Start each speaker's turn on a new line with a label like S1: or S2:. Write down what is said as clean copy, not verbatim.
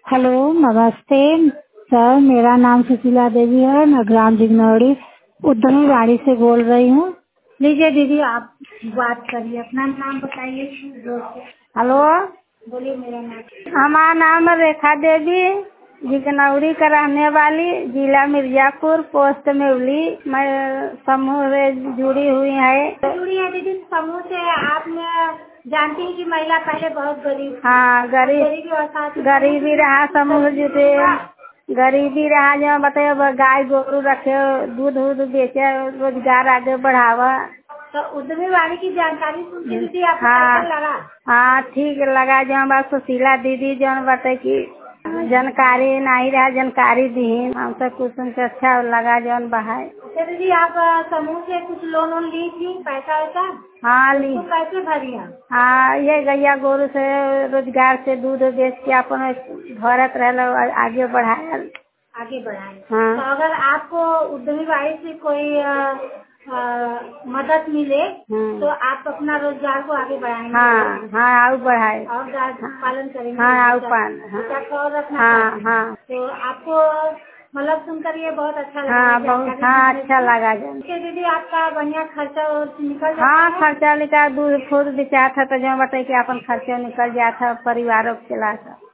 S1: Hello, नमस्ते sir. मेरा नाम सुशीला देवी है। मैं ग्राम जिगनौड़ी उद्यमी वाड़ी से बोल रही हूँ। लीजिए दीदी, आप बात करिए, अपना नाम बताइए।
S2: हेलो,
S1: बोलिए। मेरा नाम
S2: हमारा नाम है रेखा देवी, जिगनौड़ी का रहने वाली, जिला मिर्जापुर, पोस्ट मेवली। मैं समूह से जुड़ी हुई है।
S1: जुड़ी है दीदी। समूह से आपने जानती है कि महिला पहले बहुत गरीब,
S2: हाँ, गरीबी रहा, समूह जुटे, गरीबी रहा। जो बताइए, गाय गोरू रखे, दूध वूध बेचे, रोजगार आगे बढ़ावा।
S1: तो उद्यमी वाणी की जानकारी सुन के दीदी आपको
S2: हाँ
S1: कैसा लगा?
S2: हाँ, ठीक लगा। जो हमारा सुशीला दीदी जो बता की जानकारी नहीं रहा, जानकारी दी हमसे, कुछ उनसे अच्छा लगा जो बहाय।
S1: अच्छा दीदी, आप समूह से कुछ लोन वोन ली थी, पैसा वैसा?
S2: हाँ, ली।
S1: तो कैसे भरी आप?
S2: हाँ, ये गैया गोरू से रोजगार से दूध बेच के अपन भरत रहे, आगे बढ़ाया।
S1: आगे बढ़ाए।
S2: हाँ।
S1: तो अगर आपको उद्यमी वाणी से कोई मदद मिले तो आप अपना रोजगार को आगे बढ़ाएंगे?
S2: हाँ हाँ, आगे बढ़ाए
S1: और गाय पालन करेंगे?
S2: हाँ, आगे पालन।
S1: बच्चा और रखना
S2: हाँ
S1: चाहते हैं।
S2: हाँ,
S1: तो आपको मतलब सुनकर ये बहुत अच्छा लगा?
S2: हाँ बहुत, हाँ अच्छा लगा जो।
S1: दीदी, आपका बढ़िया खर्चा निकल जाता
S2: हाँ,
S1: है?
S2: खर्चा निकाल, दूध फूड बेचा था तो जो बताइए कि अपन खर्चा निकल जाता, परिवारों के चला था।